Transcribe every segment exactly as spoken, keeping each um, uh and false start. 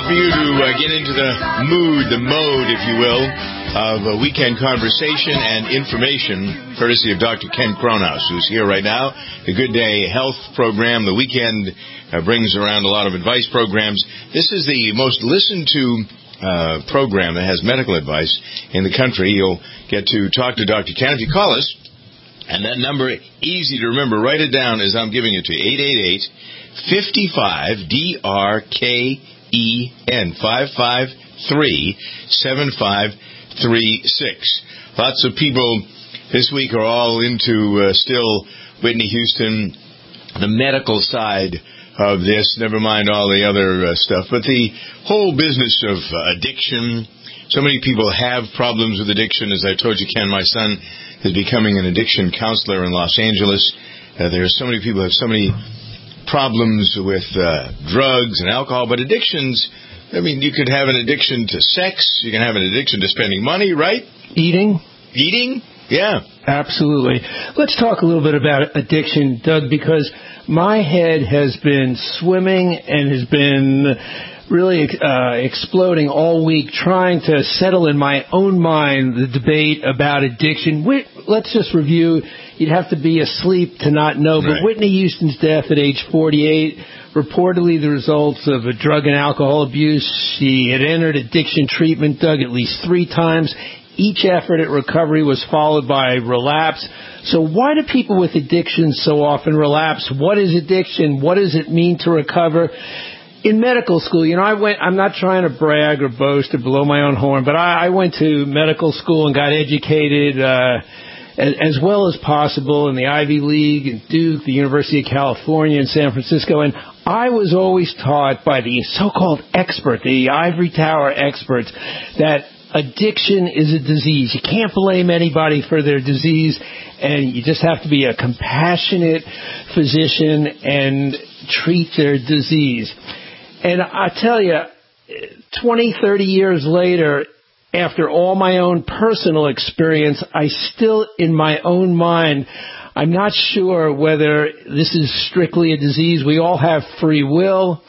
for you to uh, get into the mood, the mode, if you will, of uh, weekend conversation and information, courtesy of Doctor Ken Kronhaus, who's here right now. The Good Day Health program. The weekend uh, brings around a lot of advice programs. This is the most listened to uh, program that has medical advice in the country. You'll get to talk to Doctor Ken if you call us. And that number, easy to remember, write it down as I'm giving it to you, eight eight eight, five five, D R K E N, five five three, seven five three six. Lots of people this week are all into uh, still Whitney Houston, the medical side of this, never mind all the other uh, stuff. But the whole business of uh, addiction, so many people have problems with addiction. As I told you, Ken, my son is becoming an addiction counselor in Los Angeles. Uh, there are so many people who have so many problems with uh, drugs and alcohol, but addictions, I mean, you could have an addiction to sex, you can have an addiction to spending money, right? Eating. Eating? Yeah. Absolutely. Let's talk a little bit about addiction, Doug, because my head has been swimming and has been really uh, exploding all week trying to settle in my own mind the debate about addiction. Let's just review. You'd have to be asleep to not know, but right. Whitney Houston's death at age forty-eight, reportedly the results of a drug and alcohol abuse. She had entered addiction treatment, Doug, at least three times. Each effort at recovery was followed by relapse. So why do people with addiction so often relapse? What is addiction? What does it mean to recover? In medical school, you know, I went, I'm not trying to brag or boast or blow my own horn, but I, I went to medical school and got educated uh, as, as well as possible in the Ivy League, and Duke, the University of California in San Francisco, and I was always taught by the so-called expert, the ivory tower experts, that addiction is a disease. You can't blame anybody for their disease, and you just have to be a compassionate physician and treat their disease. And I tell you, twenty, thirty years later, after all my own personal experience, I still, in my own mind, I'm not sure whether this is strictly a disease. We all have free will.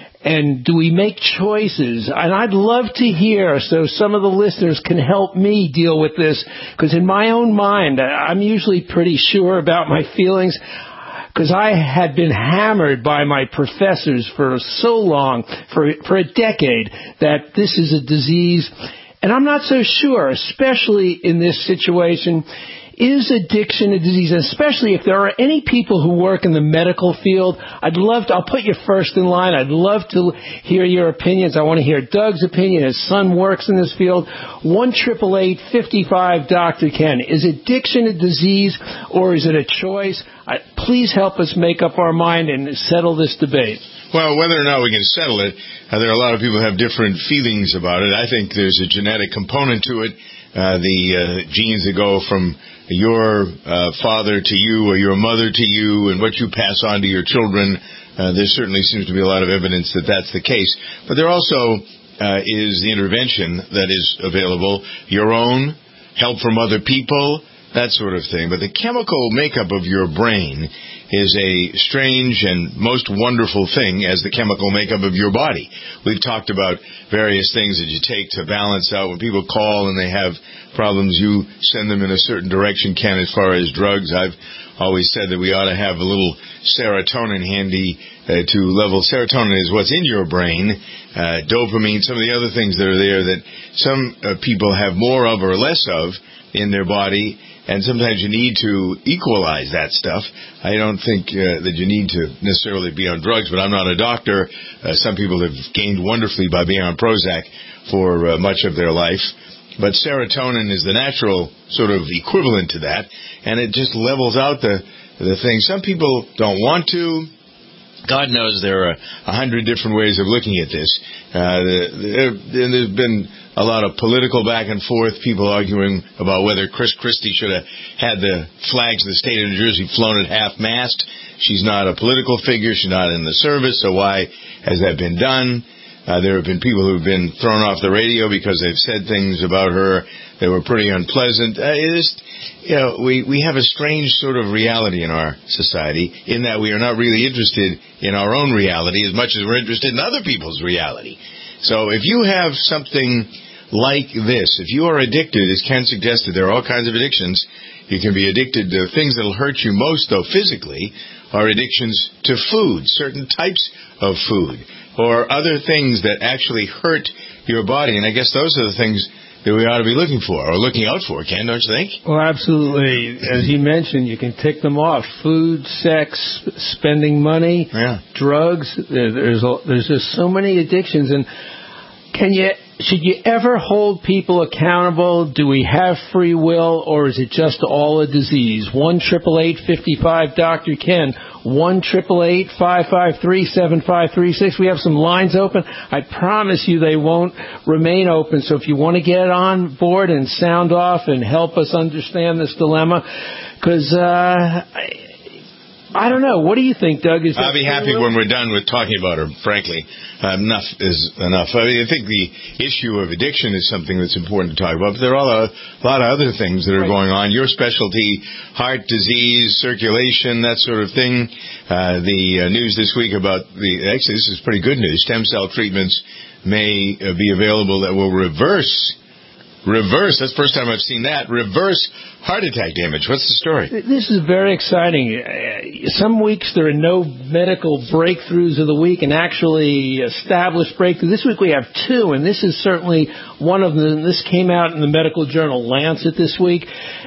And do we make choices? And I'd love to hear, so some of the listeners can help me deal with this, because in my own mind, I'm usually pretty sure about my feelings, because I had been hammered by my professors for so long, for for a decade, that this is a disease. And I'm not so sure, especially in this situation. Is addiction a disease? Especially if there are any people who work in the medical field, I'd love to, I'll put you first in line. I'd love to hear your opinions. I want to hear Doug's opinion. His son works in this field. one eight eight eight, five five, Doctor Ken. Is addiction a disease or is it a choice? I, please help us make up our mind and settle this debate. Well, whether or not we can settle it, uh, there are a lot of people who have different feelings about it. I think there's a genetic component to it. Uh, the uh, genes that go from your uh, father to you or your mother to you and what you pass on to your children, uh, there certainly seems to be a lot of evidence that that's the case. But there also uh, is the intervention that is available, your own, help from other people, that sort of thing. But the chemical makeup of your brain is a strange and most wonderful thing as the chemical makeup of your body. We've talked about various things that you take to balance out. When people call and they have problems, you send them in a certain direction, Ken, as far as drugs. I've always said that we ought to have a little serotonin handy uh, to level. Serotonin is what's in your brain. Uh, dopamine, some of the other things that are there that some uh, people have more of or less of in their body. And sometimes you need to equalize that stuff. I don't think uh, that you need to necessarily be on drugs, but I'm not a doctor. Uh, some people have gained wonderfully by being on Prozac for uh, much of their life. But serotonin is the natural sort of equivalent to that, and it just levels out the, the thing. Some people don't want to. God knows there are a hundred different ways of looking at this. Uh, there, there's been a lot of political back and forth, people arguing about whether Chris Christie should have had the flags of the state of New Jersey flown at half-mast. She's not a political figure. She's not in the service, so why has that been done? Uh, there have been people who have been thrown off the radio because they've said things about her that were pretty unpleasant. Uh, it is, you know, we, we have a strange sort of reality in our society in that we are not really interested in our own reality as much as we're interested in other people's reality. So if you have something like this, if you are addicted, as Ken suggested, there are all kinds of addictions. You can be addicted to things that will hurt you most, though, physically, are addictions to food, certain types of food, or other things that actually hurt your body. And I guess those are the things that we ought to be looking for, or looking out for, Ken, don't you think? Well, absolutely. As you mentioned, you can tick them off. Food, sex, spending money, yeah. drugs. There's there's just so many addictions. And can you should you ever hold people accountable? Do we have free will, or is it just all a disease? One triple eight fifty five Doctor Ken. One triple eight five five three seven five three six. We have some lines open. I promise you they won't remain open. So if you want to get on board and sound off and help us understand this dilemma, because uh, I, I don't know. What do you think, Doug? Is I'll be happy when we're done with talking about her, frankly. Uh, enough is enough. I, mean, I think the issue of addiction is something that's important to talk about, but there are a lot of other things that are right. going on. Your specialty, heart disease, circulation, that sort of thing. Uh, the uh, news this week about the, actually this is pretty good news, stem cell treatments may uh, be available that will reverse Reverse, that's the first time I've seen that, reverse heart attack damage. What's the story? This is very exciting. Some weeks there are no medical breakthroughs of the week and actually established breakthroughs. This week we have two, and this is certainly one of them. This came out in the medical journal Lancet this week.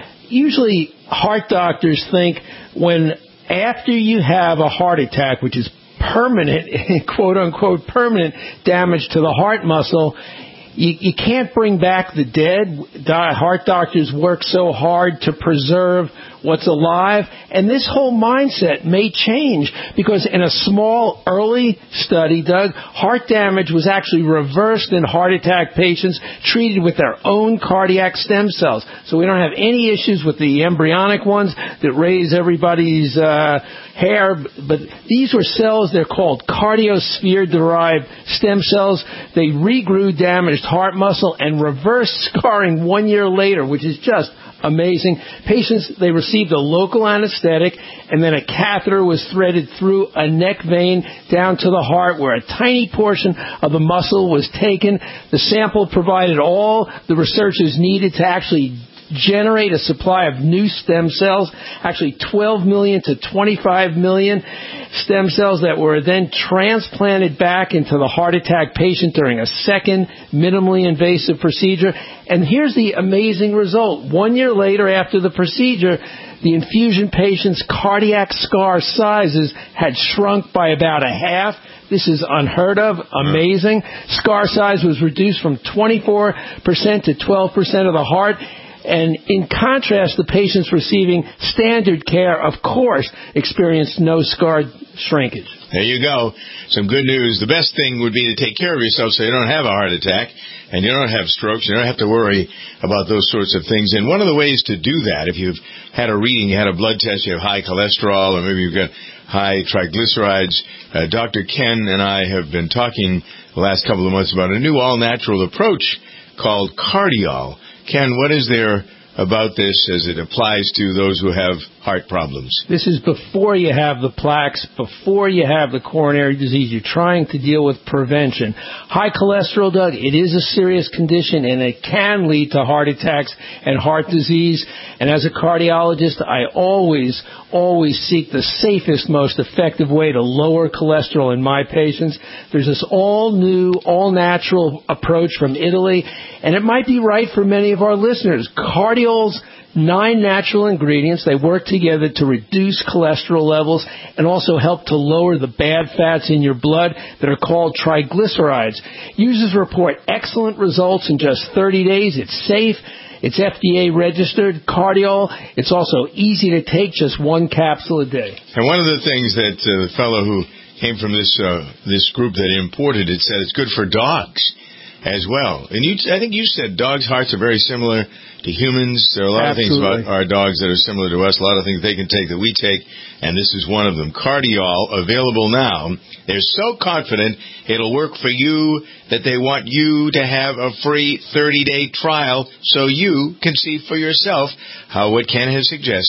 Usually heart doctors think when after you have a heart attack, which is permanent, quote-unquote permanent damage to the heart muscle, You, you can't bring back the dead. Heart doctors work so hard to preserve what's alive. And this whole mindset may change because in a small early study, Doug, heart damage was actually reversed in heart attack patients treated with their own cardiac stem cells. So we don't have any issues with the embryonic ones that raise everybody's uh, hair. But these were cells, they're called cardiosphere-derived stem cells. They regrew damaged heart muscle and reversed scarring one year later, which is just amazing. Patients, they received a local anesthetic, and then a catheter was threaded through a neck vein down to the heart where a tiny portion of the muscle was taken. The sample provided all the researchers needed to actually generate a supply of new stem cells, actually twelve million to twenty-five million stem cells that were then transplanted back into the heart attack patient during a second minimally invasive procedure. And here's the amazing result. One year later after the procedure, the infusion patient's cardiac scar sizes had shrunk by about a half. This is unheard of, amazing. Scar size was reduced from twenty-four percent to twelve percent of the heart. And in contrast, the patients receiving standard care, of course, experienced no scar shrinkage. There you go. Some good news. The best thing would be to take care of yourself so you don't have a heart attack and you don't have strokes. You don't have to worry about those sorts of things. And one of the ways to do that, if you've had a reading, you had a blood test, you have high cholesterol, or maybe you've got high triglycerides, uh, Doctor Ken and I have been talking the last couple of months about a new all-natural approach called Cardiol. Ken, what is there about this as it applies to those who have heart problems? This is before you have the plaques, before you have the coronary disease. You're trying to deal with prevention. High cholesterol, Doug, it is a serious condition, and it can lead to heart attacks and heart disease. And as a cardiologist, I always, always seek the safest, most effective way to lower cholesterol in my patients. There's this all-new, all-natural approach from Italy, and it might be right for many of our listeners. Cardiol's nine natural ingredients. They work together to reduce cholesterol levels and also help to lower the bad fats in your blood that are called triglycerides. Users report excellent results in just thirty days. It's safe. It's F D A registered. Cardiol. It's also easy to take, just one capsule a day. And one of the things that uh, the fellow who came from this uh, this group that imported it said it's good for dogs as well. And you, I think you said dogs' hearts are very similar to humans. There are a lot Absolutely. of things about our dogs that are similar to us, a lot of things they can take that we take, and this is one of them. Cardiol, available now. They're so confident it'll work for you that they want you to have a free thirty-day trial so you can see for yourself how what Ken has suggested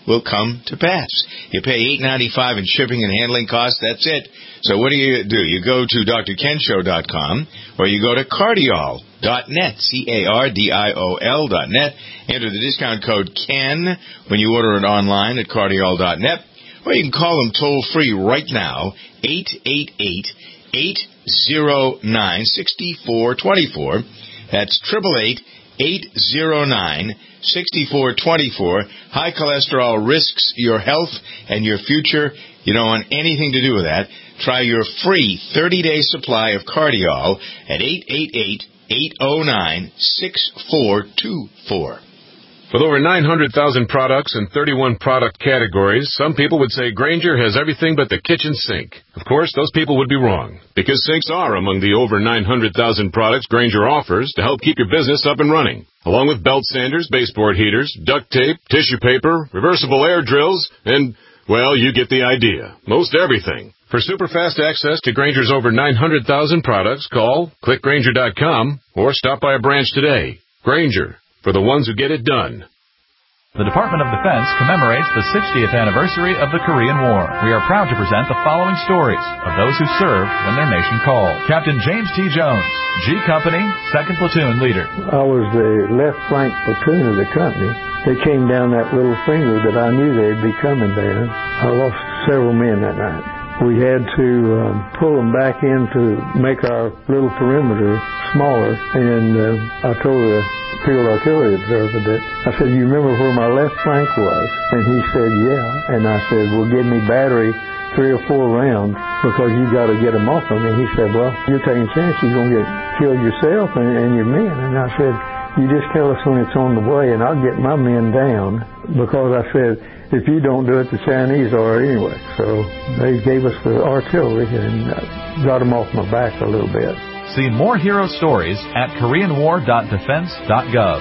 will come to pass. You pay eight dollars and ninety-five cents in shipping and handling costs. That's it. So what do you do? You go to D R ken show dot com or you go to cardiol dot net, C A R D I O L dot net. Enter the discount code KEN when you order it online at cardiol dot net. Or you can call them toll-free right now, eight eight eight, eight zero nine, six four two four. That's eight eight eight, eight zero nine, six four two four. High cholesterol risks your health and your future. You don't want anything to do with that. Try your free thirty-day supply of Cardiol at eight eight eight, eight zero nine, six four two four. With over nine hundred thousand products and thirty-one product categories, some people would say Grainger has everything but the kitchen sink. Of course, those people would be wrong, because sinks are among the over nine hundred thousand products Grainger offers to help keep your business up and running, along with belt sanders, baseboard heaters, duct tape, tissue paper, reversible air drills, and, well, you get the idea. Most everything. For super fast access to Grainger's over nine hundred thousand products, call click grainger dot com or stop by a branch today. Grainger, for the ones who get it done. The Department of Defense commemorates the sixtieth anniversary of the Korean War. We are proud to present the following stories of those who served when their nation called. Captain James T. Jones, G Company, second Platoon Leader. I was the left flank platoon of the company. They came down that little finger that I knew they'd be coming there. I lost several men that night. We had to um, pull them back in to make our little perimeter smaller, and uh, I told the field artillery observer that, I said, you remember where my left flank was? And he said, yeah. And I said, well, give me battery three or four rounds because you got to get them off of me. He said, well, you're taking a chance you're going to get killed yourself and, and your men. And I said, you just tell us when it's on the way and I'll get my men down, because I said, if you don't do it, the Chinese are anyway. So they gave us the artillery and uh, got them off my back a little bit. See more hero stories at korean war dot defense dot gov.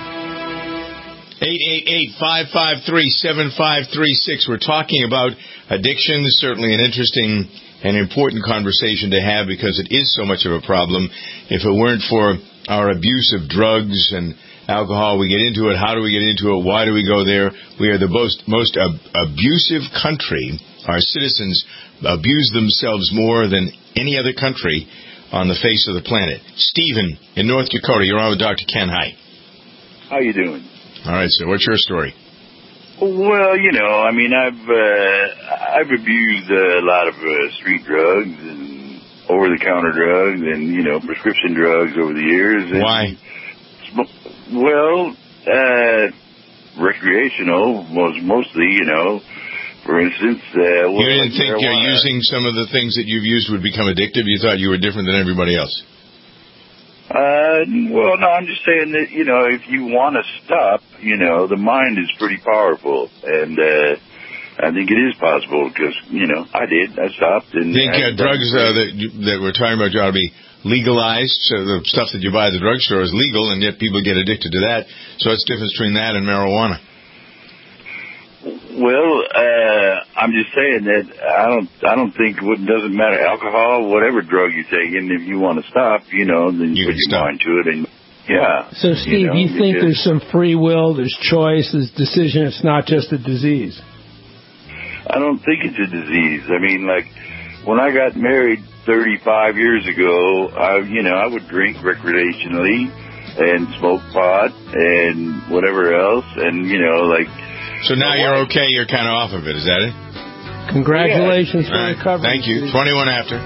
eight eight eight, five five three, seven five three six. We're talking about addiction. Certainly an interesting and important conversation to have, because it is so much of a problem. If it weren't for our abuse of drugs and alcohol, we get into it. How do we get into it? Why do we go there? We are the most, most ab- abusive country. Our citizens abuse themselves more than any other country on the face of the planet. Stephen in North Dakota, you're on with Doctor Ken. Hi. How you doing? All right, so what's your story? Well, you know, I mean, I've uh, I've abused a lot of uh, street drugs and over-the-counter drugs and, you know, prescription drugs over the years. And, Why? Well, uh, recreational was mostly, you know, for instance. Uh, you didn't like think marijuana. You're using some of the things that you've used would become addictive? You thought you were different than everybody else? Uh, well, no, I'm just saying that, you know, if you want to stop, you know, the mind is pretty powerful. And, uh, I think it is possible because, you know, I did. I stopped. And think uh, drugs uh, that, you, that we're talking about ought to be legalized, so the stuff that you buy at the drugstore is legal, and yet people get addicted to that. So what's the difference between that and marijuana? Well, uh, I'm just saying that I don't, I don't think it doesn't matter. Alcohol, whatever drug you're taking, if you want to stop, you know, then you, you put your stop. mind to it, and yeah. So, Steve, you, know, you think there's some free will, there's choice, there's decision. It's not just a disease. I don't think it's a disease. I mean, like when I got married thirty-five years ago, I, you know, I would drink recreationally and smoke pot and whatever else, and you know, like. So now you're okay. You're kind of off of it. Is that it? Congratulations yeah. for right. recovery. Thank you. twenty-one after.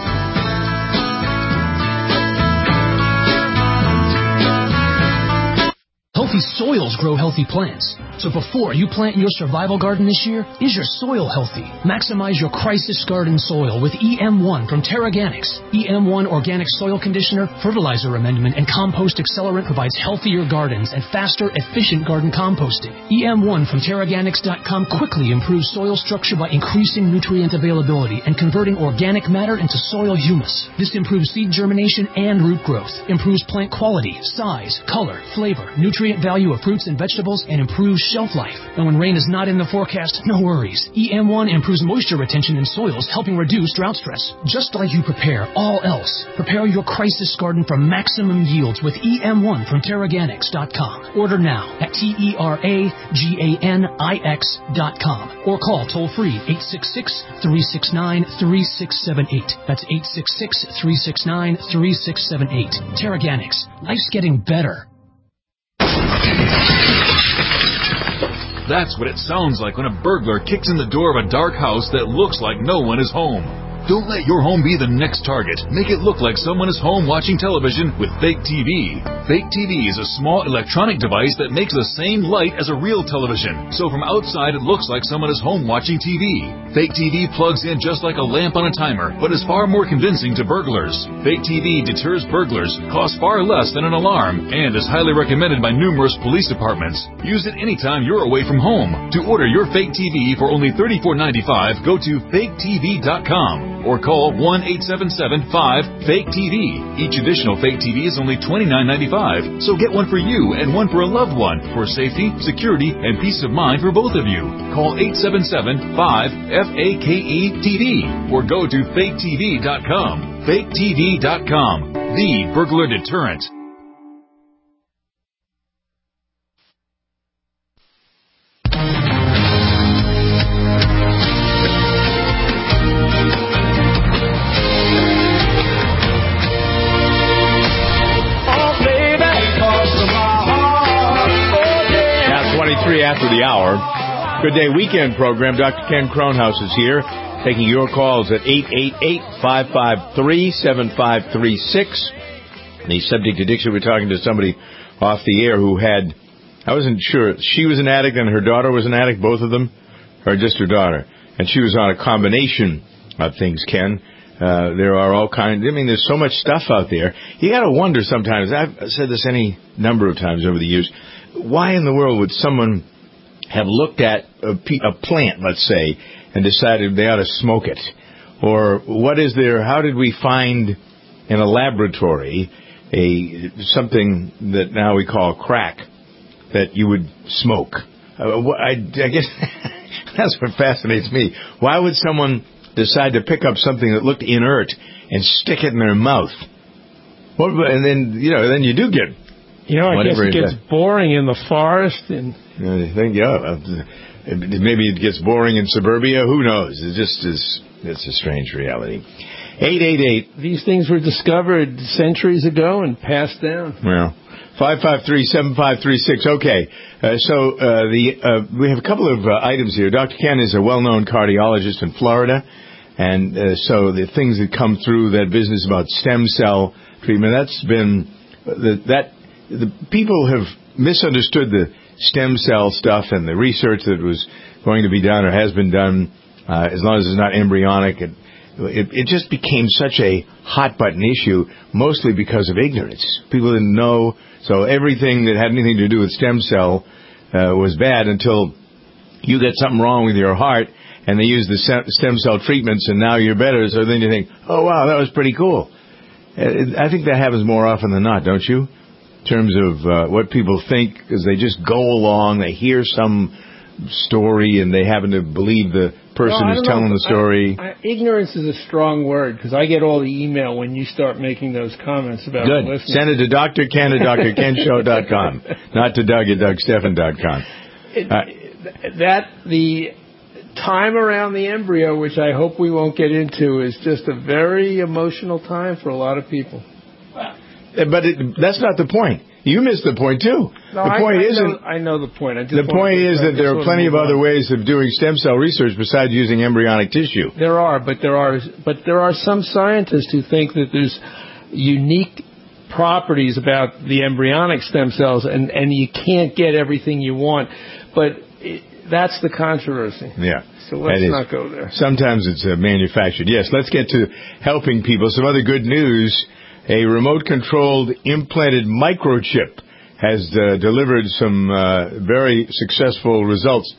Healthy soils grow healthy plants. So before you plant your survival garden this year, is your soil healthy? Maximize your crisis garden soil with E M one from Terraganics. E M one Organic Soil Conditioner, Fertilizer Amendment, and Compost Accelerant provides healthier gardens and faster, efficient garden composting. E M one from Terraganics dot com quickly improves soil structure by increasing nutrient availability and converting organic matter into soil humus. This improves seed germination and root growth, improves plant quality, size, color, flavor, nutrient value of fruits and vegetables and improves shelf life. And when rain is not in the forecast, no worries. E M one improves moisture retention in soils, helping reduce drought stress. Just like you prepare all else, prepare your crisis garden for maximum yields with E M one from Terraganics dot com. Order now at T E R A G A N I X dot com or call toll-free eight six six, three six nine, three six seven eight. That's eight six six, three six nine, three six seven eight. Terraganics. Life's getting better. That's what it sounds like when a burglar kicks in the door of a dark house that looks like no one is home. Don't let your home be the next target. Make it look like someone is home watching television with Fake T V. Fake T V is a small electronic device that makes the same light as a real television. So from outside, it looks like someone is home watching T V. Fake T V plugs in just like a lamp on a timer, but is far more convincing to burglars. Fake T V deters burglars, costs far less than an alarm, and is highly recommended by numerous police departments. Use it anytime you're away from home. To order your Fake T V for only thirty-four ninety-five, go to fake T V dot com. Or call one eight seven seven, five, fake T V. Each additional Fake T V is only twenty-nine ninety-five. So get one for you and one for a loved one for safety, security, and peace of mind for both of you. Call eight seven seven, five, F A K E T V or go to fake T V dot com. fake T V dot com, the burglar deterrent. After the hour. Good Day Weekend program. Doctor Ken Kronhaus is here, taking your calls at eight eight eight, five five three, seven five three six. The subject addiction, we're talking to somebody off the air who had, I wasn't sure, she was an addict and her daughter was an addict, both of them, or just her daughter. And she was on a combination of things, Ken. Uh, there are all kinds, I mean, there's so much stuff out there. You got to wonder sometimes, I've said this any number of times over the years, why in the world would someone have looked at a, a plant, let's say, and decided they ought to smoke it? Or what is there, how did we find in a laboratory a something that now we call crack that you would smoke? Uh, I, I guess that's what fascinates me. Why would someone decide to pick up something that looked inert and stick it in their mouth? What, and then, you know, then you do get... You know, I guess it gets boring in the forest. And I think, yeah, maybe it gets boring in suburbia. Who knows? It just is. It's a strange reality. eight eight eight. These things were discovered centuries ago and passed down. Well, five five three, seven five three six. Okay, uh, so uh, the uh, we have a couple of uh, items here. Doctor Ken is a well-known cardiologist in Florida, and uh, so the things that come through that business about stem cell treatment, that's been the, that. The people have misunderstood the stem cell stuff and the research that was going to be done or has been done, uh, as long as it's not embryonic. It, it, it just became such a hot-button issue, mostly because of ignorance. People didn't know, so everything that had anything to do with stem cell uh, was bad until you get something wrong with your heart, and they use the stem cell treatments, and now you're better, so then you think, oh, wow, that was pretty cool. I think that happens more often than not, don't you? In terms of uh, what people think, because they just go along, they hear some story, and they happen to believe the person well, who's telling know. the story. I, I, ignorance is a strong word, because I get all the email when you start making those comments about Good. listening. Send it to Doctor Ken at Dr Ken Show dot com, not to Doug at Doug Stephan dot com. Uh, that, the time around the embryo, which I hope we won't get into, is just a very emotional time for a lot of people. But it, that's not the point. You missed the point, too. No, the point I, I isn't... Know, I know the point. I just the point is that there are plenty of other on. ways of doing stem cell research besides using embryonic tissue. There are, but there are, but there are some scientists who think that there's unique properties about the embryonic stem cells, and, and you can't get everything you want. But it, that's the controversy. Yeah. So let's not go there. Sometimes it's uh, manufactured. Yes, let's get to helping people. Some other good news. A remote-controlled implanted microchip has uh, delivered some uh, very successful results, Ken.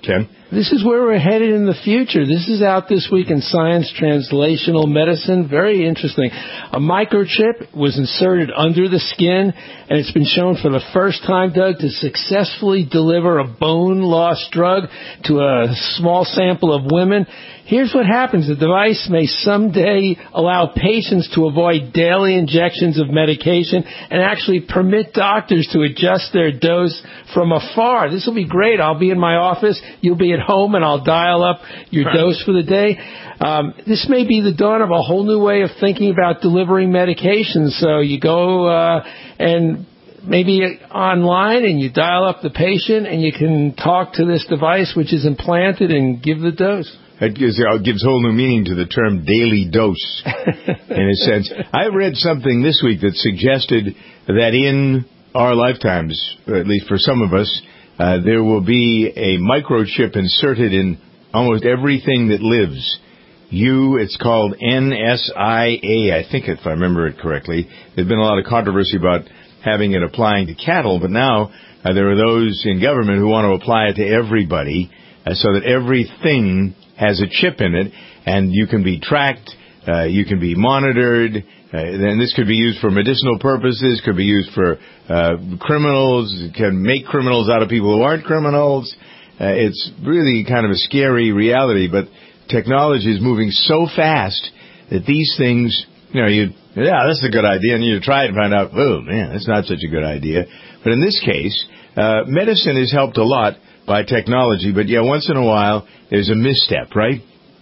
This is where we're headed in the future. This is out this week in Science Translational Medicine. Very interesting. A microchip was inserted under the skin, and it's been shown for the first time, Doug, to successfully deliver a bone loss drug to a small sample of women. Here's what happens. The device may someday allow patients to avoid daily injections of medication and actually permit doctors to adjust their dose from afar. This will be great. I'll be in my office. You'll be at home, and I'll dial up your right. dose for the day. Um, this may be the dawn of a whole new way of thinking about delivering medications. So you go uh, and maybe online, and you dial up the patient, and you can talk to this device, which is implanted, and give the dose. That gives, uh, gives whole new meaning to the term daily dose, in a sense. I read something this week that suggested that in our lifetimes, or at least for some of us, uh, there will be a microchip inserted in almost everything that lives. You, it's called N S I A, I think, if I remember it correctly. There's been a lot of controversy about having it applying to cattle, but now uh, there are those in government who want to apply it to everybody, uh, so that everything has a chip in it, and you can be tracked, uh, you can be monitored, uh, and this could be used for medicinal purposes, could be used for uh, criminals, it can make criminals out of people who aren't criminals. Uh, it's really kind of a scary reality, but technology is moving so fast that these things, you know, you, yeah, that's a good idea, and you try it and find out, oh, man, that's not such a good idea. But in this case, uh, medicine has helped a lot by technology, but yeah, once in a while, there's a misstep, right?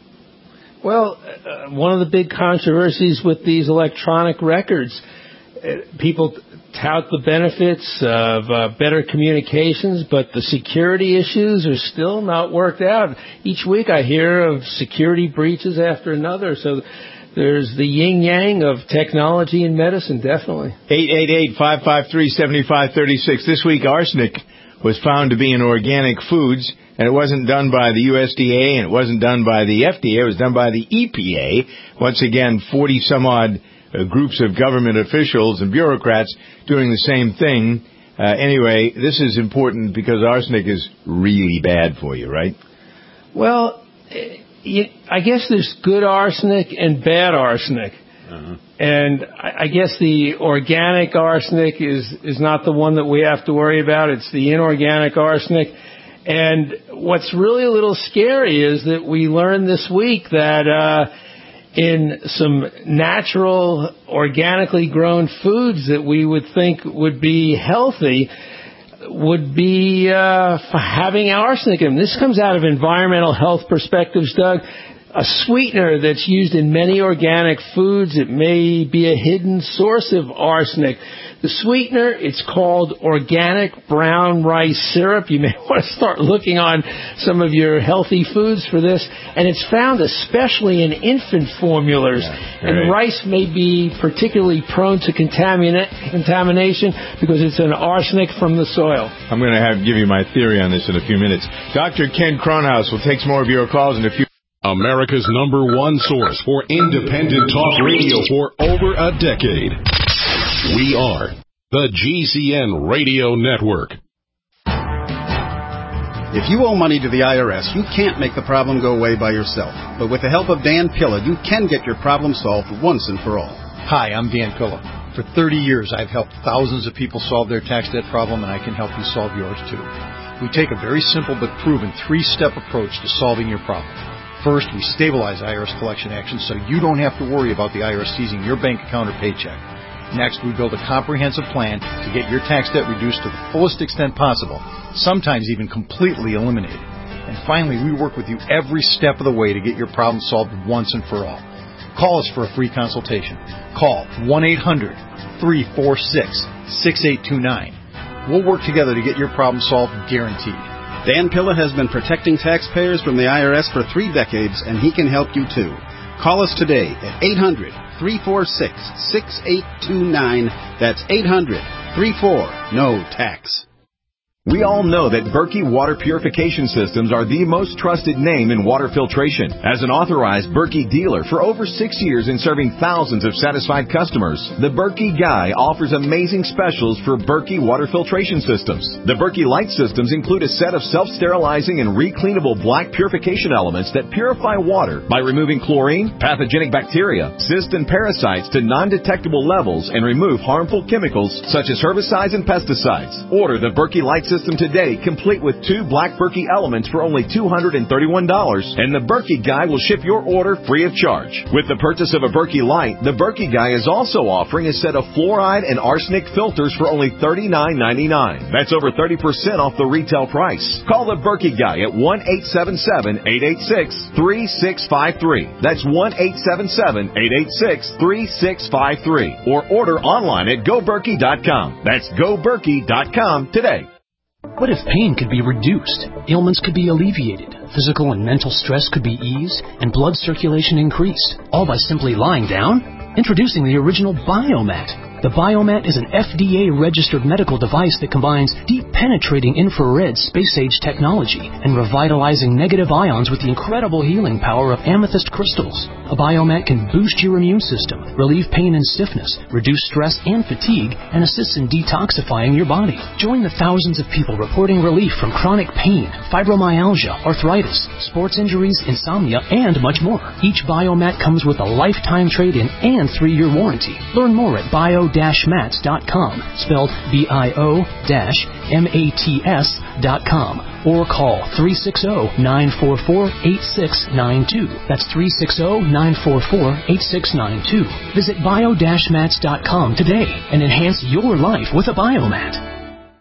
Well, uh, one of the big controversies with these electronic records, uh, people tout the benefits of uh, better communications, but the security issues are still not worked out. Each week I hear of security breaches after another, so there's the yin-yang of technology and medicine, definitely. eight eight eight, five five three, seven five three six. This week, arsenic was found to be in organic foods, and it wasn't done by the U S D A, and it wasn't done by the F D A. It was done by the E P A. Once again, forty-some-odd uh, groups of government officials and bureaucrats doing the same thing. Uh, anyway, this is important because arsenic is really bad for you, right? Well, I guess there's good arsenic and bad arsenic. Uh-huh. And I guess the organic arsenic is, is not the one that we have to worry about. It's the inorganic arsenic. And what's really a little scary is that we learned this week that uh, in some natural, organically grown foods that we would think would be healthy would be uh, having arsenic in them. This comes out of environmental health perspectives, Doug. A sweetener that's used in many organic foods, it may be a hidden source of arsenic. The sweetener, it's called organic brown rice syrup. You may want to start looking on some of your healthy foods for this. And it's found especially in infant formulas. Yeah, right. And the rice may be particularly prone to contamina- contamination because it's an arsenic from the soil. I'm going to have give you my theory on this in a few minutes. Doctor Ken Kronhaus will take some more of your calls in a few America's number one source for independent talk radio for over a decade. We are the G C N Radio Network. If you owe money to the I R S, you can't make the problem go away by yourself. But with the help of Dan Pilla, you can get your problem solved once and for all. Hi, I'm Dan Pilla. For thirty years, I've helped thousands of people solve their tax debt problem, and I can help you solve yours too. We take a very simple but proven three-step approach to solving your problem. First, we stabilize I R S collection actions so you don't have to worry about the I R S seizing your bank account or paycheck. Next, we build a comprehensive plan to get your tax debt reduced to the fullest extent possible, sometimes even completely eliminated. And finally, we work with you every step of the way to get your problem solved once and for all. Call us for a free consultation. Call one eight hundred, three four six, six eight two nine. We'll work together to get your problem solved, guaranteed. Dan Pilla has been protecting taxpayers from the I R S for three decades, and he can help you too. Call us today at eight hundred, three four six, six eight two nine. That's eight hundred, three four, N O Tax. We all know that Berkey Water Purification Systems are the most trusted name in water filtration. As an authorized Berkey dealer for over six years and serving thousands of satisfied customers, the Berkey Guy offers amazing specials for Berkey Water Filtration Systems. The Berkey Light Systems include a set of self-sterilizing and recleanable black purification elements that purify water by removing chlorine, pathogenic bacteria, cysts, and parasites to non-detectable levels and remove harmful chemicals such as herbicides and pesticides. Order the Berkey Light System today, complete with two black Berkey elements for only two hundred thirty-one dollars, and the Berkey Guy will ship your order free of charge. With the purchase of a Berkey Light, the Berkey Guy is also offering a set of fluoride and arsenic filters for only thirty-nine ninety-nine. That's over thirty percent off the retail price. Call the Berkey Guy at one eight seven seven, eight eight six, three six five three. That's one eight seven seven, eight eight six, three six five three. Or order online at go berkey dot com. That's go berkey dot com today. What if pain could be reduced, ailments could be alleviated, physical and mental stress could be eased, and blood circulation increased, all by simply lying down? Introducing the original Biomat. The Biomat is an F D A-registered medical device that combines deep-penetrating infrared space-age technology and revitalizing negative ions with the incredible healing power of amethyst crystals. A Biomat can boost your immune system, relieve pain and stiffness, reduce stress and fatigue, and assists in detoxifying your body. Join the thousands of people reporting relief from chronic pain, fibromyalgia, arthritis, sports injuries, insomnia, and much more. Each Biomat comes with a lifetime trade-in and three-year warranty. Learn more at bio mats dot com, spelled B I O M A T S dot com, or call three six zero, nine four four, eight six nine two. That's three six zero, nine four four, eight six nine two. Visit bio mats dot com today and enhance your life with a Biomat.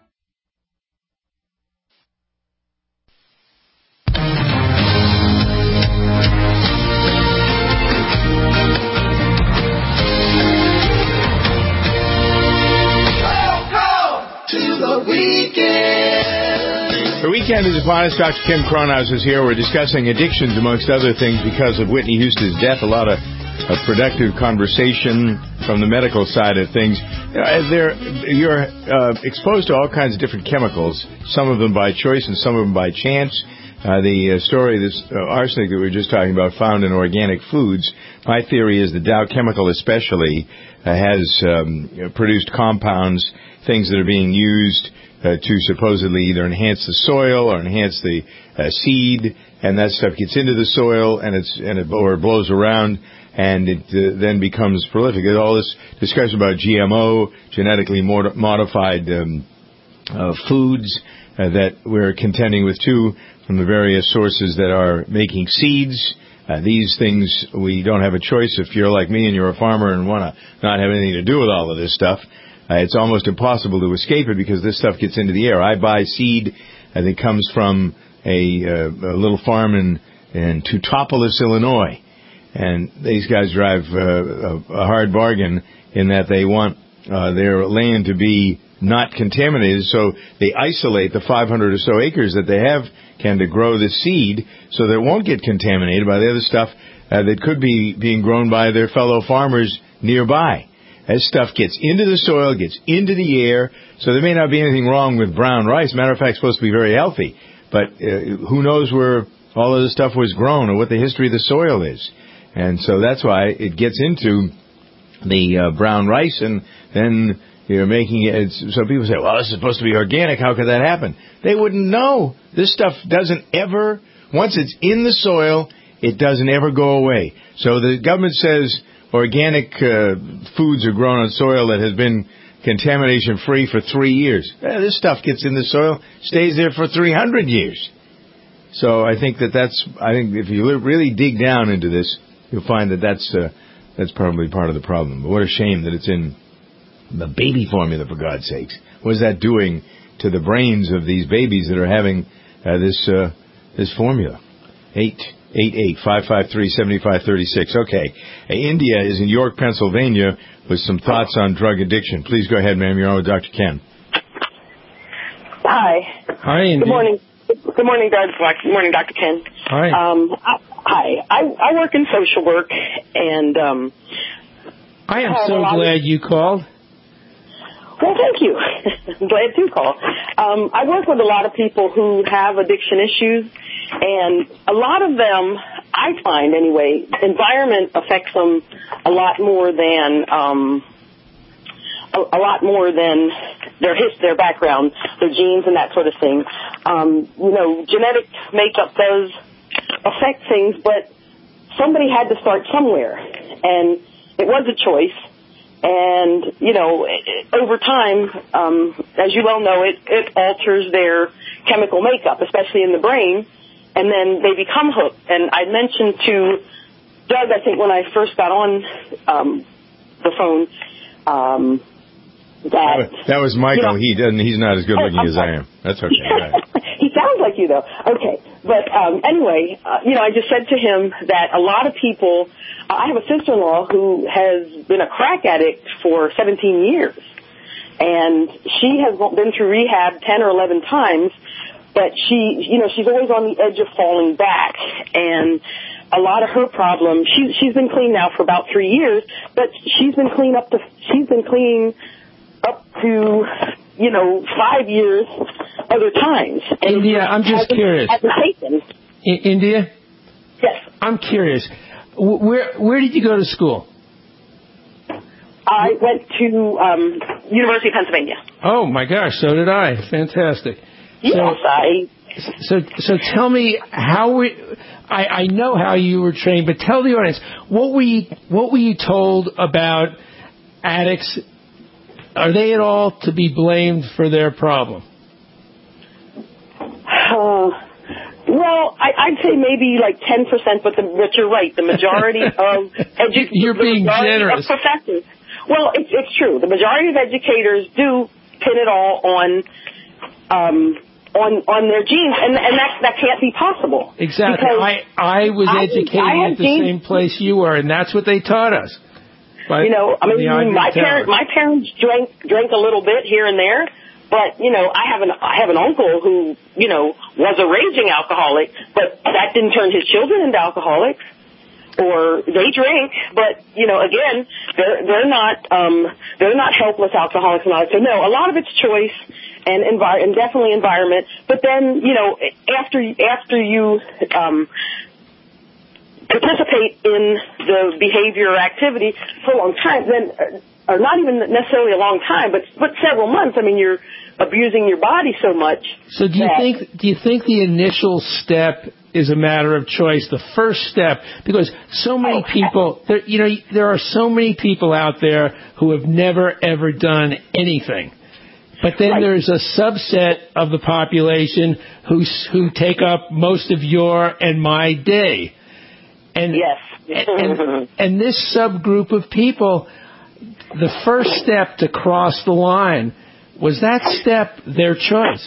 The weekend is upon us. Doctor Ken Cronhaus is here. We're discussing addictions, amongst other things, because of Whitney Houston's death. A lot of, of productive conversation from the medical side of things. You know, there, you're uh, exposed to all kinds of different chemicals, some of them by choice and some of them by chance. Uh, the uh, story, this uh, arsenic that we were just talking about, found in organic foods. My theory is the Dow Chemical especially uh, has um, produced compounds, things that are being used Uh, to supposedly either enhance the soil or enhance the uh, seed, and that stuff gets into the soil and it's and it or it blows around, and it uh, then becomes prolific. There's all this discussion about G M O, genetically mod- modified um, uh, foods uh, that we're contending with too from the various sources that are making seeds. Uh, these things, we don't have a choice. If you're like me and you're a farmer and want to not have anything to do with all of this stuff, Uh, it's almost impossible to escape it because this stuff gets into the air. I buy seed uh, that comes from a, uh, a little farm in, in Teutopolis, Illinois. And these guys drive uh, a, a hard bargain in that they want uh, their land to be not contaminated, so they isolate the five hundred or so acres that they have can to grow the seed so that it won't get contaminated by the other stuff uh, that could be being grown by their fellow farmers nearby. That stuff gets into the soil, gets into the air, so there may not be anything wrong with brown rice. Matter of fact, it's supposed to be very healthy. But uh, who knows where all of this stuff was grown or what the history of the soil is. And so that's why it gets into the uh, brown rice, and then you're making it. So people say, well, this is supposed to be organic. How could that happen? They wouldn't know. This stuff doesn't ever, once it's in the soil, it doesn't ever go away. So the government says organic uh, foods are grown on soil that has been contamination-free for three years. Eh, this stuff gets in the soil, stays there for three hundred years. So I think that that's, I think if you really dig down into this, you'll find that that's, uh, that's probably part of the problem. But what a shame that it's in the baby formula, for God's sakes. What is that doing to the brains of these babies that are having uh, this, uh, this formula? Eight. eight eight, five five three, seven five three six. Okay. India is in York, Pennsylvania, with some thoughts on drug addiction. Please go ahead, ma'am. You're on with Doctor Ken. Hi. Hi, India. Good morning. Good morning, Doctor Good morning, Doctor Ken. Hi. Um, I, hi. I, I work in social work, and um, I am so glad you called. Well, thank you. I'm glad to call. Um, I work with a lot of people who have addiction issues, and a lot of them, I find anyway, environment affects them a lot more than um, a, a lot more than their his, their background, their genes, and that sort of thing. Um, you know, genetic makeup does affect things, but somebody had to start somewhere, and it was a choice. And, you know, over time, um, as you well know, it, it alters their chemical makeup, especially in the brain, and then they become hooked. And I mentioned to Doug, I think when I first got on um, the phone, um, that... That was Michael. You know, he doesn't. He's not as good looking as I am. That's okay. Right. He sounds like you, though. Okay. But um, anyway, uh, you know, I just said to him that a lot of people... Uh, I have a sister-in-law who has been a crack addict for seventeen years. And she has been through rehab ten or eleven times, but she, you know, she's always on the edge of falling back. And a lot of her problems, she, she's been clean now for about three years, but she's been clean up to, she's been clean up to, you know, five years other times. And India, I'm just hasn't, curious. Hasn't taken. I- India? Yes. I'm curious. Where where did you go to school? I went to um, University of Pennsylvania. Oh my gosh, so did I. Fantastic. Yes, so, I. So so tell me how we. I, I know how you were trained, but tell the audience what were you what were you told about addicts? Are they at all to be blamed for their problem? Uh, Well, I, I'd say maybe like ten percent, but, the, but you're right. The majority of edu- You're being the majority generous. of professors. Well, it's, it's true. The majority of educators do pin it all on um, on on their genes, and and that that can't be possible. Exactly. Because I I was I- educated I at the genes- same place you were, and that's what they taught us. By, you know, I mean, the Ivory my Tower. parents my parents drank drank a little bit here and there. But, you know, I have an I have an uncle who, you know, was a raging alcoholic, but that didn't turn his children into alcoholics. Or they drink, but, you know, again, they're they're not um, they're not helpless alcoholics and all that. So no, a lot of it's choice and envi- and definitely environment. But then, you know, after after you um, participate in the behavior or activity for a long time, then. Uh, or not even necessarily a long time, but but several months. I mean, you're abusing your body so much. So do you that, think do you think the initial step is a matter of choice, the first step? Because so many oh, people, there, you know, there are so many people out there who have never ever done anything. But then right. there's a subset of the population who who take up most of your and my day. And yes. and, and this subgroup of people, the first step to cross the line, was that step their choice?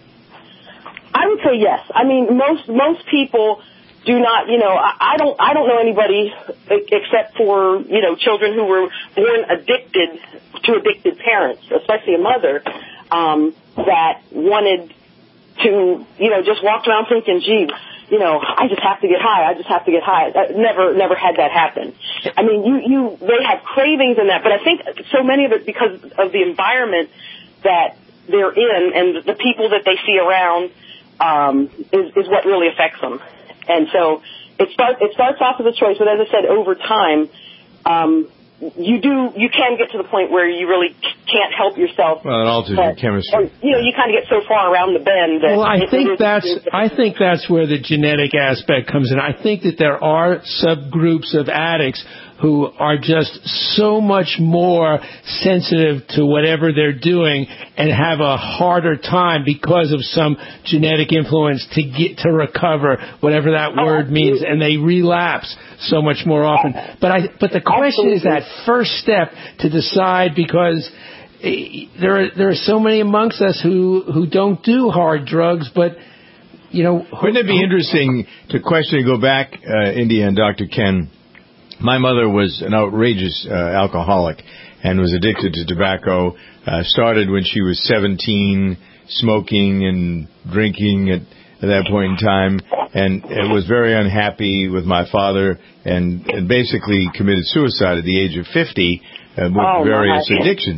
I would say yes. I mean, most most people do not. You know, I, I don't I don't know anybody except for you know children who were born addicted to addicted parents, especially a mother, um, that wanted to you know just walk around thinking, gee, you know, I just have to get high. I just have to get high. I never, never had that happen. I mean, you, you, they have cravings in that, but I think so many of it because of the environment that they're in and the people that they see around, um, is, is what really affects them. And so it starts, it starts off as a choice, but as I said, over time, um, you do, you can get to the point where you really can't help yourself. Well, it alters but, your chemistry. Or, you know, you kind of get so far around the bend that. Well, I it, think it is, that's, I think that's where the genetic aspect comes in. I think that there are subgroups of addicts who are just so much more sensitive to whatever they're doing and have a harder time because of some genetic influence to get to recover whatever that oh, word means, and they relapse so much more often. But I but the question absolutely. is that first step to decide, because there are there are so many amongst us who who don't do hard drugs, but you know, wouldn't it be interesting to question, go back, uh, India and Doctor Ken? My mother was an outrageous uh, alcoholic and was addicted to tobacco. Uh, started when she was seventeen, smoking and drinking at, at that point in time, and it was very unhappy with my father, and, and basically committed suicide at the age of fifty uh, with oh, various my. addictions.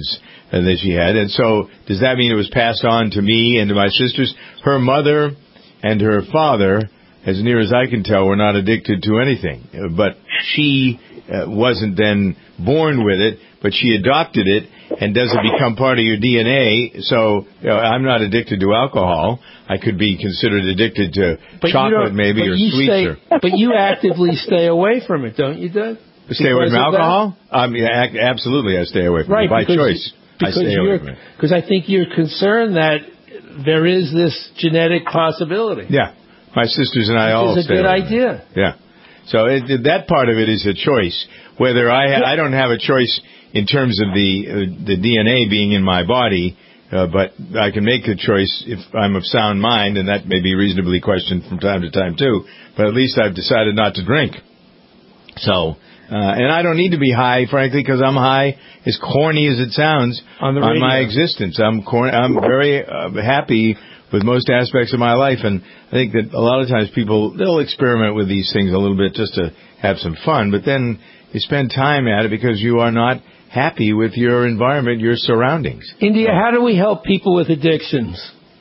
uh, that she had. And so does that mean it was passed on to me and to my sisters? Her mother and her father, as near as I can tell, were not addicted to anything. Uh, but she uh, wasn't then born with it, but she adopted it. And does it become part of your D N A? So you know, I'm not addicted to alcohol. I could be considered addicted to but chocolate maybe or sweets. Stay, or, but you actively stay away from it, don't you, Doug? Stay away from alcohol? Um, yeah, absolutely, I stay away from right, it. By because, choice, because I stay away from it. Because I think you're concerned that there is this genetic possibility. Yeah. My sisters and I all stay away. It's a good idea. Yeah. So it, that part of it is a choice. Whether I ha- I don't have a choice in terms of the uh, the D N A being in my body, uh, but I can make a choice if I'm of sound mind, and that may be reasonably questioned from time to time too. But at least I've decided not to drink. So, uh, and I don't need to be high, frankly, because I'm high, as corny as it sounds, on, the on my existence. I'm corny, I'm very uh, happy with most aspects of my life, and I think that a lot of times people, they'll experiment with these things a little bit just to have some fun, but then you spend time at it because you are not happy with your environment, your surroundings. India, how do we help people with addictions?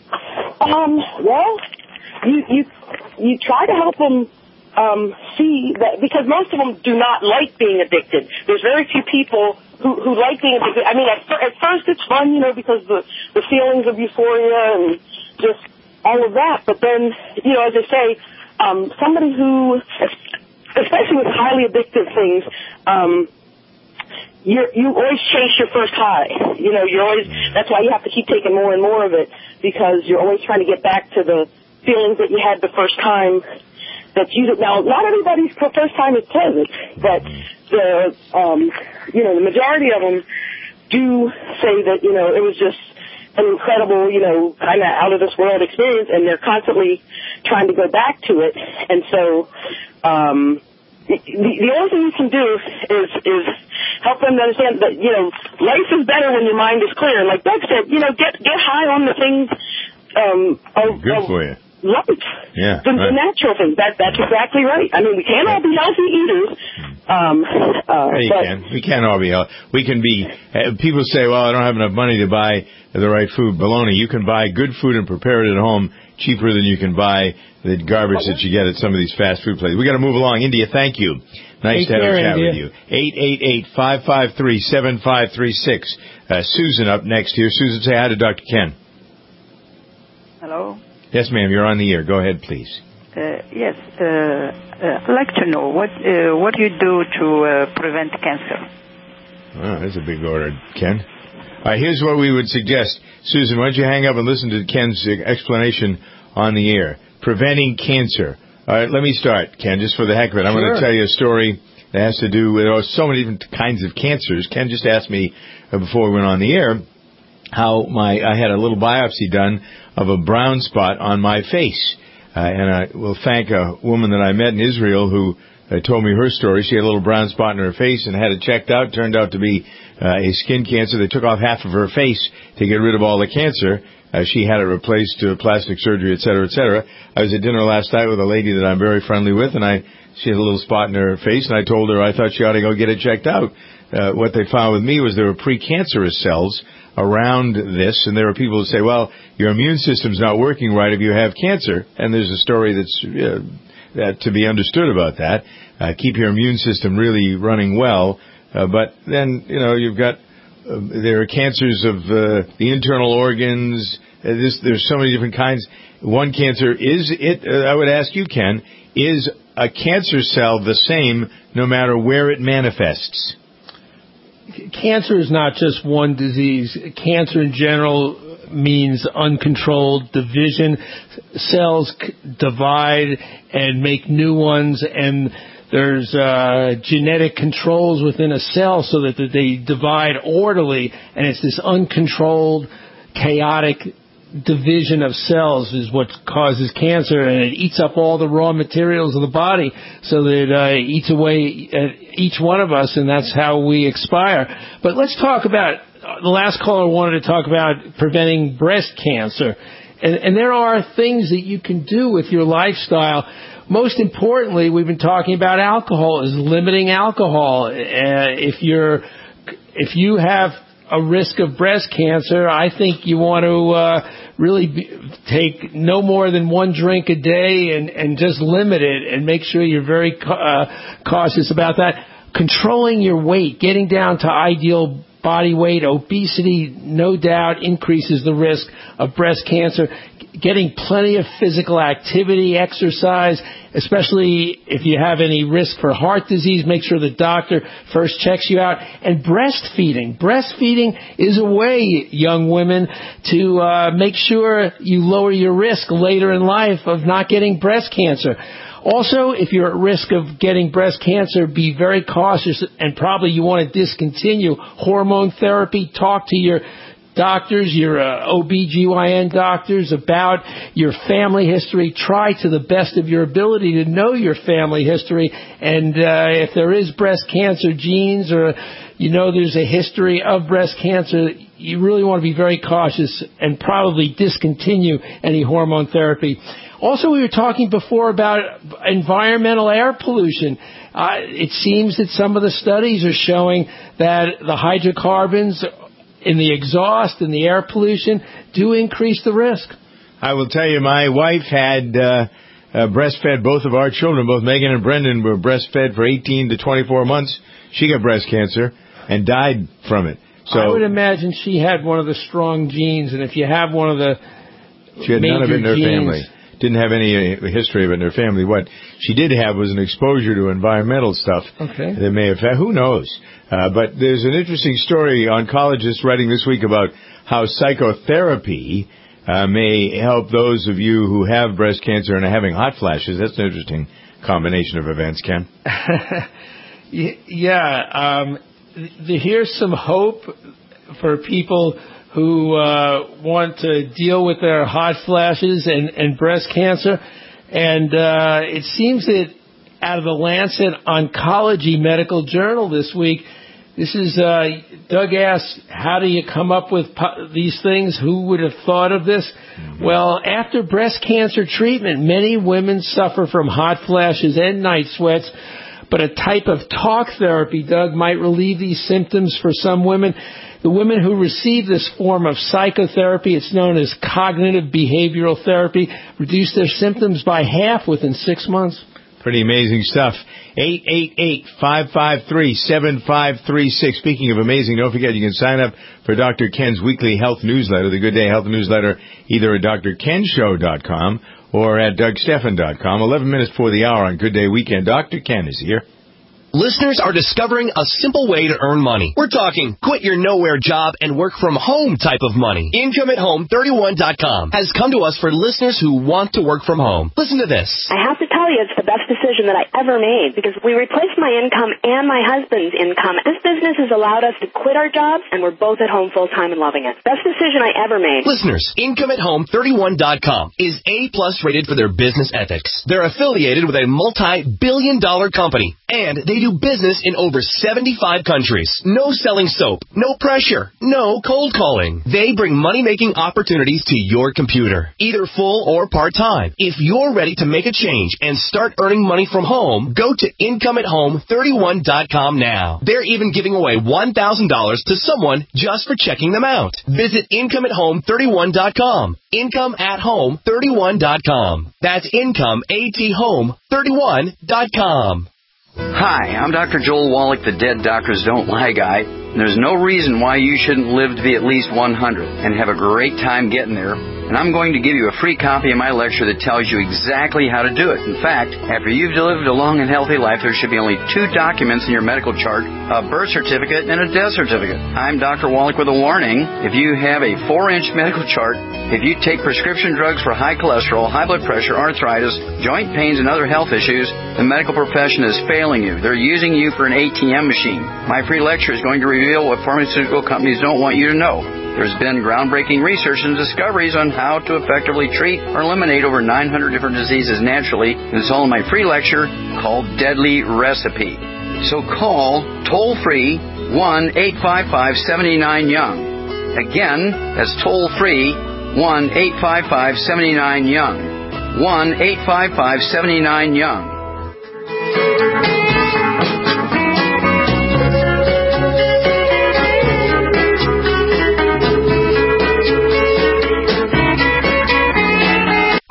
Um, well, you you you try to help them um, see that, because most of them do not like being addicted. There's very few people who who like being addicted. I mean, at, at first it's fun, you know, because the the feelings of euphoria and just all of that. But then, you know, as I say, um, somebody who, especially with highly addictive things, um, you you always chase your first high. You know, you're always, that's why you have to keep taking more and more of it, because you're always trying to get back to the feelings that you had the first time that you did. Now, not everybody's first time is pleasant, but the, um, you know, the majority of them do say that, you know, it was just an incredible, you know, kind of out of this world experience, and they're constantly trying to go back to it. And so, um, the, the only thing you can do is, is help them to understand that, you know, life is better when your mind is clear. Like Doug said, you know, get, get high on the things, um, of, good of for you. life. Yeah. The, right. the natural things. That, that's exactly right. I mean, we can't all be healthy eaters. Um, uh, yeah, you but, can. We can't all be healthy. We can be, uh, people say, well, I don't have enough money to buy the right food. Baloney. You can buy good food and prepare it at home cheaper than you can buy the garbage that you get at some of these fast food places. We got to move along. India, thank you. Nice Take to have care, a chat India. with you. eight eight eight, five five three, seven five three six. Uh, Susan up next here. Susan, say hi to Doctor Ken. Hello? Yes, ma'am. You're on the air. Go ahead, please. Uh, yes. Uh, uh, I'd like to know what uh, what you do to uh, prevent cancer. Oh, that's a big order, Ken. All right, here's what we would suggest. Susan, why don't you hang up and listen to Ken's explanation on the air. Preventing cancer. All right, let me start, Ken, just for the heck of it. I'm sure. going to tell you a story that has to do with oh, so many different kinds of cancers. Ken just asked me uh, before we went on the air how my I had a little biopsy done of a brown spot on my face. Uh, and I will thank a woman that I met in Israel who uh, told me her story. She had a little brown spot in her face and had it checked out. Turned out to be uh, a skin cancer. They took off half of her face to get rid of all the cancer. Uh, she had it replaced to plastic surgery, et cetera, et cetera. I was at dinner last night with a lady that I'm very friendly with, and I she had a little spot in her face, and I told her I thought she ought to go get it checked out. Uh, what they found with me was there were precancerous cells around this, and there are people who say, well, your immune system's not working right if you have cancer, and there's a story that's uh, that to be understood about that. Uh, keep your immune system really running well, uh, but then, you know, you've got, uh, there are cancers of uh, the internal organs. Uh, this, there's so many different kinds. One cancer, is it, uh, I would ask you, Ken, is a cancer cell the same no matter where it manifests? Cancer is not just one disease. Cancer in general means uncontrolled division. Cells divide and make new ones, and there's uh, genetic controls within a cell so that they divide orderly, and it's this uncontrolled, chaotic division of cells is what causes cancer, and it eats up all the raw materials of the body so that it uh, eats away at each one of us, and that's how we expire. But let's talk about, uh, the last caller wanted to talk about preventing breast cancer. And, and there are things that you can do with your lifestyle. Most importantly, we've been talking about alcohol, is limiting alcohol. Uh, if you're, if you have a risk of breast cancer, I think you want to uh, really be, take no more than one drink a day and, and just limit it and make sure you're very uh, cautious about that. Controlling your weight, getting down to ideal body weight, obesity, no doubt increases the risk of breast cancer. Getting plenty of physical activity, exercise, especially if you have any risk for heart disease, make sure the doctor first checks you out. And breastfeeding. Breastfeeding is a way, young women, to uh, make sure you lower your risk later in life of not getting breast cancer. Also, if you're at risk of getting breast cancer, be very cautious, and probably you want to discontinue hormone therapy. Talk to your doctors, your uh, O B G Y N doctors about your family history. Try to the best of your ability to know your family history. And uh, if there is breast cancer genes or you know there's a history of breast cancer, you really want to be very cautious and probably discontinue any hormone therapy. Also, we were talking before about environmental air pollution. Uh, it seems that some of the studies are showing that the hydrocarbons in the exhaust and the air pollution do increase the risk. I will tell you, my wife had uh, uh, breastfed both of our children. Both Megan and Brendan were breastfed for eighteen to twenty-four months. She got breast cancer and died from it. So I would imagine she had one of the strong genes, and if you have one of the she had major none of it in her genes, family. Didn't have any uh, history of it in her family. What she did have was an exposure to environmental stuff okay. that may have, who knows. Uh, but there's an interesting story, oncologists writing this week about how psychotherapy uh, may help those of you who have breast cancer and are having hot flashes. That's an interesting combination of events, Ken. yeah, um, th- here's some hope for people who uh, want to deal with their hot flashes and, and breast cancer. And uh, it seems that out of the Lancet Oncology Medical Journal this week, this is, uh, Doug asks, how do you come up with po- these things? Who would have thought of this? Mm-hmm. Well, after breast cancer treatment, many women suffer from hot flashes and night sweats, but a type of talk therapy, Doug, might relieve these symptoms for some women. The women who receive this form of psychotherapy, it's known as cognitive behavioral therapy, reduce their symptoms by half within six months. Pretty amazing stuff. eight eight eight, five five three, seven five three six. Speaking of amazing, don't forget you can sign up for Doctor Ken's weekly health newsletter, the Good Day Health Newsletter, either at D R ken show dot com or at doug stephan dot com. eleven minutes before the hour on Good Day Weekend. Doctor Ken is here. Listeners are discovering a simple way to earn money. We're talking quit your nowhere job and work from home type of money. Income at Home thirty-one dot com has come to us for listeners who want to work from home. Listen to this. I have to tell you, it's the best decision that I ever made because we replaced my income and my husband's income. This business has allowed us to quit our jobs, and we're both at home full time and loving it. Best decision I ever made. Listeners, Income at Home thirty-one dot com is A plus rated for their business ethics. They're affiliated with a multi-billion dollar company, and they do business in over seventy-five countries. No selling soap, no pressure, no cold calling. They bring money-making opportunities to your computer, either full or part-time. If you're ready to make a change and start earning money from home, go to Income at Home thirty-one dot com now. They're even giving away one thousand dollars to someone just for checking them out. Visit Income at Home thirty-one dot com. Income at Home thirty-one dot com. That's Income at Home thirty-one dot com. Hi, I'm Doctor Joel Wallach, the Dead Doctors Don't Lie guy. There's no reason why you shouldn't live to be at least one hundred and have a great time getting there. And I'm going to give you a free copy of my lecture that tells you exactly how to do it. In fact, after you've lived a long and healthy life, there should be only two documents in your medical chart, a birth certificate and a death certificate. I'm Doctor Wallach with a warning. If you have a four-inch medical chart, if you take prescription drugs for high cholesterol, high blood pressure, arthritis, joint pains, and other health issues, the medical profession is failing you. They're using you for an A T M machine. My free lecture is going to reveal what pharmaceutical companies don't want you to know. There's been groundbreaking research and discoveries on how to effectively treat or eliminate over nine hundred different diseases naturally, and it's all in my free lecture called Deadly Recipe. So call toll-free one eight five five, seven nine, young. Again, that's toll-free one eight five five, seven nine, young. one eight five five, seven nine, young.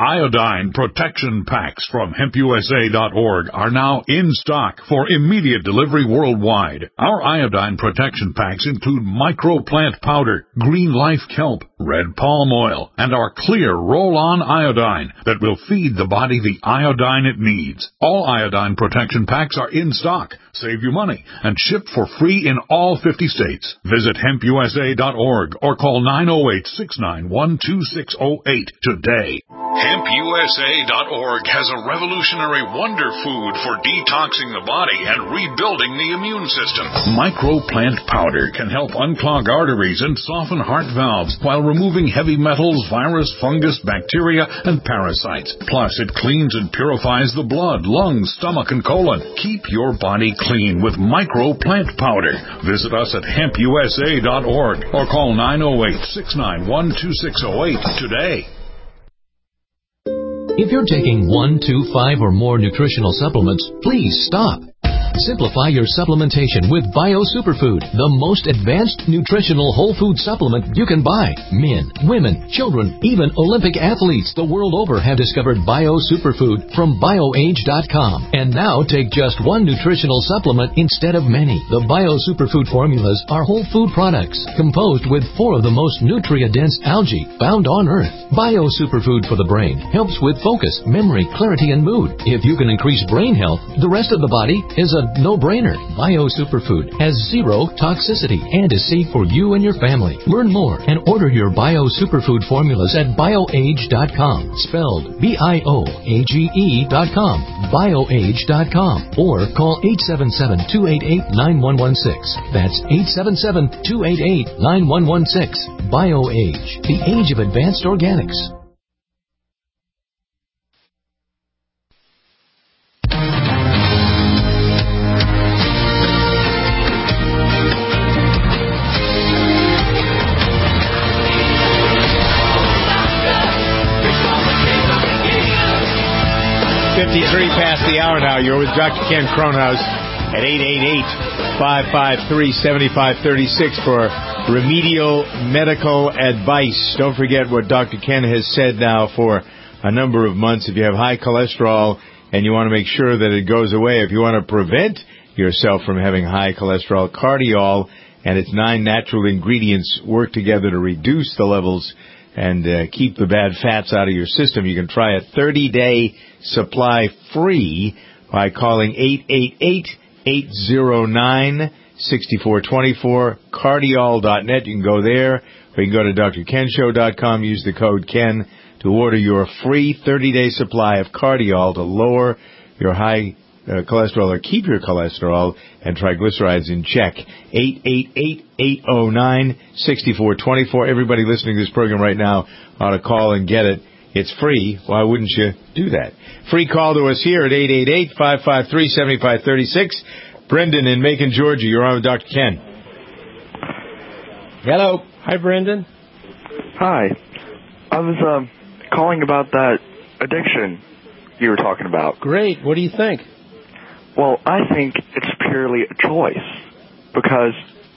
Iodine Protection Packs from hemp U S A dot org are now in stock for immediate delivery worldwide. Our iodine protection packs include microplant powder, green life kelp, red palm oil, and our clear roll-on iodine that will feed the body the iodine it needs. All iodine protection packs are in stock. Save you money and ship for free in all fifty states. Visit hemp U S A dot org or call nine oh eight, six nine one, two six oh eight today. hemp U S A dot org has a revolutionary wonder food for detoxing the body and rebuilding the immune system. Microplant powder can help unclog arteries and soften heart valves while removing heavy metals, virus, fungus, bacteria, and parasites. Plus, it cleans and purifies the blood, lungs, stomach, and colon. Keep your body clean with Microplant powder. Visit us at hemp U S A dot org or call nine oh eight, six nine one, two six oh eight today. If you're taking one, two, five, or more nutritional supplements, please stop. Simplify your supplementation with Bio Superfood, the most advanced nutritional whole food supplement you can buy. Men, women, children, even Olympic athletes the world over have discovered Bio Superfood from bio age dot com. And now take just one nutritional supplement instead of many. The Bio Superfood formulas are whole food products composed with four of the most nutrient-dense algae found on Earth. Bio Superfood for the brain helps with focus, memory, clarity, and mood. If you can increase brain health, the rest of the body is a no-brainer. Bio Superfood has zero toxicity and is safe for you and your family. Learn more and order your Bio Superfood formulas at bio age dot com, spelled B I O A G E dot com, bio age dot com, or call eight seven seven, two eight eight, nine one one six. That's eight seven seven, two eight eight, nine one one six. BioAge, the age of advanced organics. fifty-three past the hour now. You're with Doctor Ken Kronhaus at eight eight eight, five five three, seven five three six for remedial medical advice. Don't forget what Doctor Ken has said now for a number of months. If you have high cholesterol and you want to make sure that it goes away, if you want to prevent yourself from having high cholesterol, Cardiol and its nine natural ingredients work together to reduce the levels and uh, keep the bad fats out of your system. You can try a thirty-day supply free by calling eight eight eight, eight oh nine, six four two four, cardiol dot net. You can go there, or you can go to D R ken show dot com, use the code Ken to order your free thirty-day supply of Cardiol to lower your high uh, cholesterol or keep your cholesterol and triglycerides in check. eight eight eight, eight oh nine, six four two four. Everybody listening to this program right now ought to call and get it. It's free. Why wouldn't you do that? Free call to us here at eight eight eight, five five three, seven five three six. Brendan in Macon, Georgia. You're on with Doctor Ken. Hello. Hi, Brendan. Hi. I was um, calling about that addiction you were talking about. Great. What do you think? Well, I think it's purely a choice because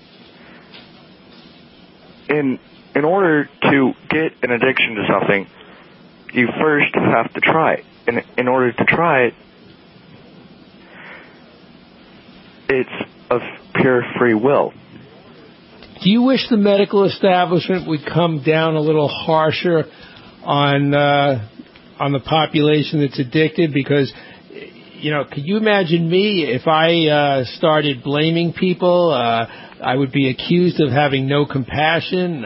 in in order to get an addiction to something, you first have to try it. And in order to try it, it's of pure free will. Do you wish the medical establishment would come down a little harsher on uh, on the population that's addicted? Because, you know, could you imagine me if I uh, started blaming people? Uh, I would be accused of having no compassion.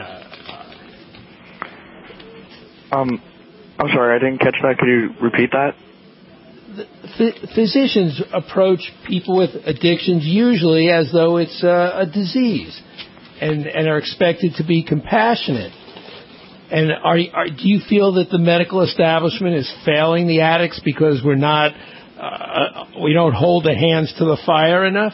Um, I'm sorry, I didn't catch that. Could you repeat that? Ph- physicians approach people with addictions usually as though it's uh, a disease, and and are expected to be compassionate. And are, are do you feel that the medical establishment is failing the addicts because we're not uh, we don't hold the hands to the fire enough?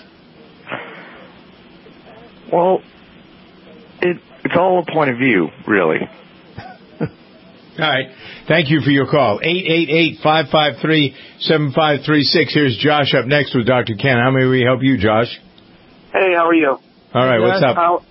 Well, it it's all a point of view, really. All right. Thank you for your call. eight eight eight, five five three, seven five three six. Here's Josh up next with Doctor Ken. How may we help you, Josh? Hey, how are you? All right, what's up? How,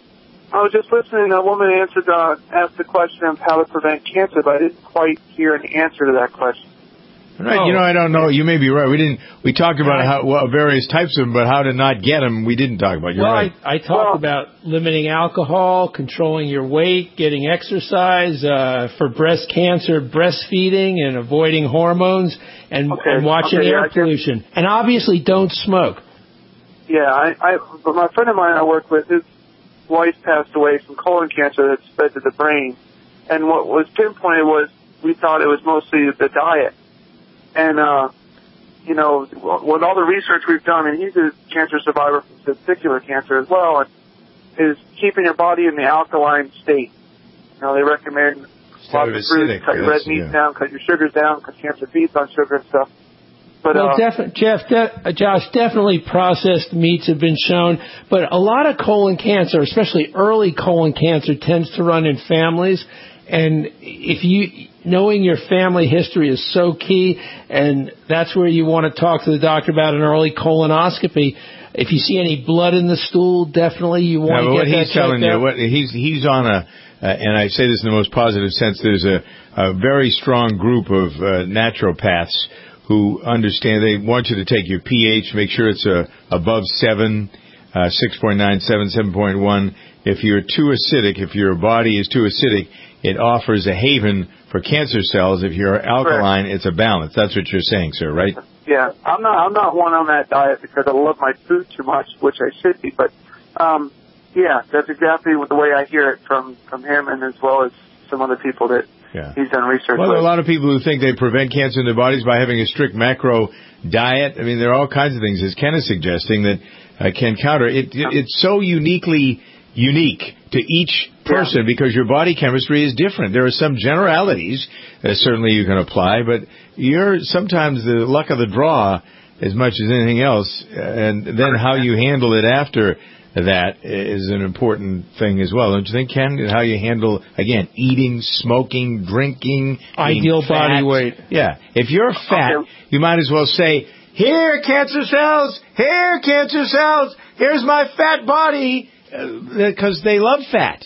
I was just listening. A woman answered, uh, asked the question of how to prevent cancer, but I didn't quite hear an answer to that question. Right, oh. you know, I don't know. You may be right. We didn't. We talked about how well, various types of them, but how to not get them, we didn't talk about. You're well, right. I, I talked well, about limiting alcohol, controlling your weight, getting exercise, uh, for breast cancer, breastfeeding, and avoiding hormones, and, okay. and watching okay, air yeah, pollution. And obviously, don't smoke. Yeah, I, I. But my friend of mine I work with, his wife passed away from colon cancer that spread to the brain, and what was pinpointed was we thought it was mostly the diet. And, uh, you know, with all the research we've done, and he's a cancer survivor from testicular cancer as well, is keeping your body in the alkaline state. You know, they recommend lots of fruits, cut your red meat yeah. down, cut your sugars down, because cancer feeds on sugar and stuff. But, well, uh, defi- Jeff, de- uh, Josh, definitely processed meats have been shown, but a lot of colon cancer, especially early colon cancer, tends to run in families. And if you, knowing your family history is so key, and that's where you want to talk to the doctor about an early colonoscopy. If you see any blood in the stool, definitely you want no, to get what that he's telling checked you, out. what he's he's on a, uh, and I say this in the most positive sense. There's a, a very strong group of uh, naturopaths who understand. They want you to take your pH, make sure it's uh, above seven, uh, six point nine, seven, seven point one. If you're too acidic, if your body is too acidic, it offers a haven for cancer cells. If you're alkaline, Correct. It's a balance. That's what you're saying, sir, right? Yeah, I'm not. I'm not one on that diet because I love my food too much, which I should be. But um, yeah, that's exactly the way I hear it from from him, and as well as some other people that yeah. he's done research well, with. There are a lot of people who think they prevent cancer in their bodies by having a strict macro diet. I mean, there are all kinds of things, as Ken is suggesting, that uh, can counter it. it it's so uniquely unique to each person yeah. because your body chemistry is different. There are some generalities that certainly you can apply, but you're sometimes the luck of the draw as much as anything else, and then how you handle it after that is an important thing as well. Don't you think, Ken? How you handle, again, eating, smoking, drinking, ideal body weight. Yeah. If you're fat, okay. you might as well say, here, cancer cells, here, cancer cells, here's my fat body, because uh, they love fat.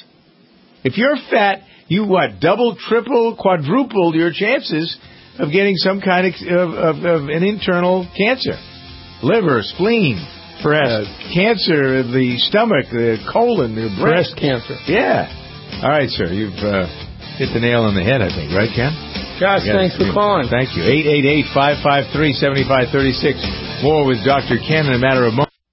If you're fat, you what, double, triple, quadruple your chances of getting some kind of, of, of, of an internal cancer. Liver, spleen, breast, uh, cancer of the stomach, the colon, the breast. breast cancer. Yeah. All right, sir. You've uh, hit the nail on the head, I think. Right, Ken? Josh, yeah, thanks for calling. Thank you. eight eight eight, five five three, seven five three six. More with Doctor Ken in a matter of moments.